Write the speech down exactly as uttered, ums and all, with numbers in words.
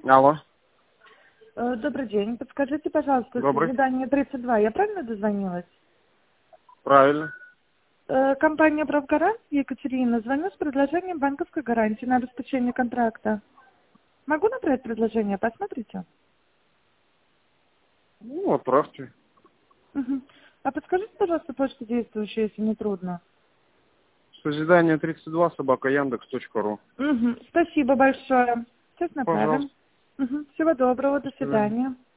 Алло. Э, Добрый день. Подскажите, пожалуйста, Добрый. свидание тридцать два. Я правильно дозвонилась? Правильно. Э, Компания «Правгарант», Екатерина, звоню с предложением банковской гарантии на обеспечение контракта. Могу направить предложение? Посмотрите. Ну, отправьте. Мгм. А подскажите, пожалуйста, почту действующую, если не трудно. Созидание тридцать два собака яндекс точка ру. Мгм. Спасибо большое. Сейчас направим. Пожалуйста. Мгм. Всего доброго. До До свидания. свидания.